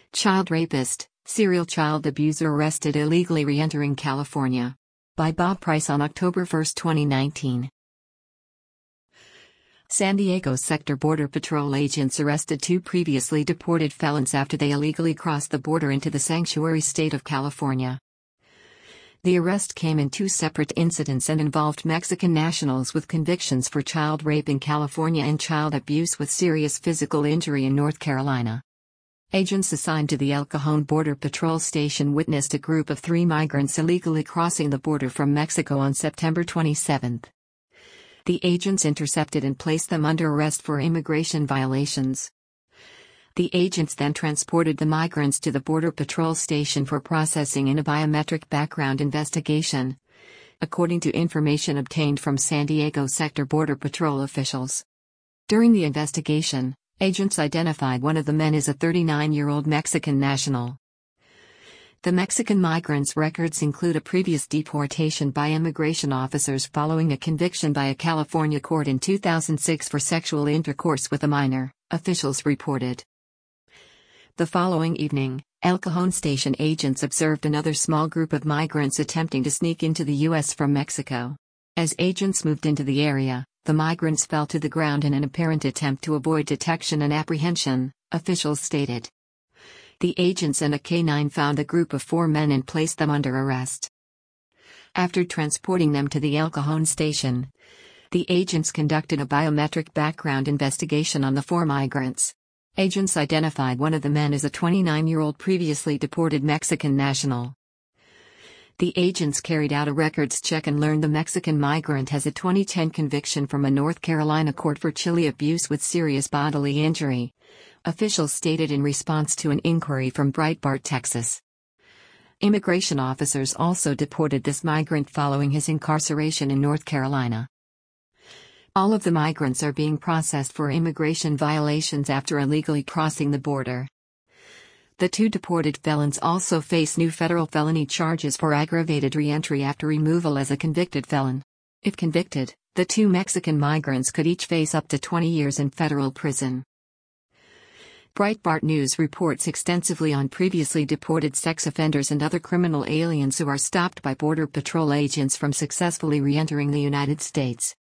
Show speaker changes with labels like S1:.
S1: Child rapist, serial child abuser arrested illegally re-entering California. By Bob Price on October 1, 2019. San Diego Sector Border Patrol agents arrested two previously deported felons after they illegally crossed the border into the sanctuary state of California. The arrest came in two separate incidents and involved Mexican nationals with convictions for child rape in California and child abuse with serious physical injury in North Carolina. Agents assigned to the El Cajon Border Patrol Station witnessed a group of 3 migrants illegally crossing the border from Mexico on September 27. The agents intercepted and placed them under arrest for immigration violations. The agents then transported the migrants to the Border Patrol Station for processing in a biometric background investigation, according to information obtained from San Diego Sector Border Patrol officials. During the investigation, agents identified one of the men as a 39-year-old Mexican national. The Mexican migrants' records include a previous deportation by immigration officers following a conviction by a California court in 2006 for sexual intercourse with a minor, officials reported. The following evening, El Cajon Station agents observed another small group of migrants attempting to sneak into the U.S. from Mexico. As agents moved into the area, the migrants fell to the ground in an apparent attempt to avoid detection and apprehension, officials stated. The agents and a K-9 found a group of 4 men and placed them under arrest. After transporting them to the El Cajon station, the agents conducted a biometric background investigation on the 4 migrants. Agents identified one of the men as a 29-year-old previously deported Mexican national. The agents carried out a records check and learned the Mexican migrant has a 2010 conviction from a North Carolina court for child abuse with serious bodily injury, officials stated in response to an inquiry from Breitbart, Texas. Immigration officers also deported this migrant following his incarceration in North Carolina. All of the migrants are being processed for immigration violations after illegally crossing the border. The 2 deported felons also face new federal felony charges for aggravated re-entry after removal as a convicted felon. If convicted, the 2 Mexican migrants could each face up to 20 years in federal prison. Breitbart News reports extensively on previously deported sex offenders and other criminal aliens who are stopped by Border Patrol agents from successfully re-entering the United States.